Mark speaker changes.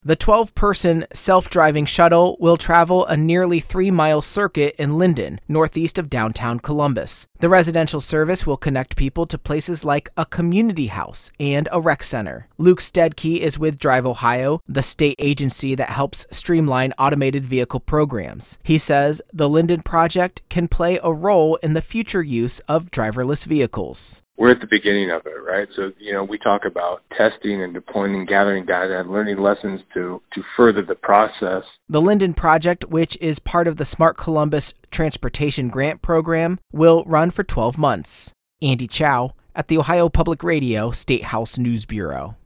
Speaker 1: The 12-person self-driving shuttle will travel a nearly 3-mile circuit in Linden, northeast of downtown Columbus. The residential service will connect people to places like a community house and a rec center. Luke Stedke is with Drive Ohio, the state agency that helps streamline automated vehicle programs. He says the Linden project can play a role in the future use of driverless vehicles.
Speaker 2: We're at the beginning of it, right? So, we talk about testing and deploying and gathering data and learning lessons to further the process.
Speaker 1: The Linden project, which is part of the Smart Columbus Transportation Grant Program, will run for 12 months. Andy Chow at the Ohio Public Radio State House News Bureau.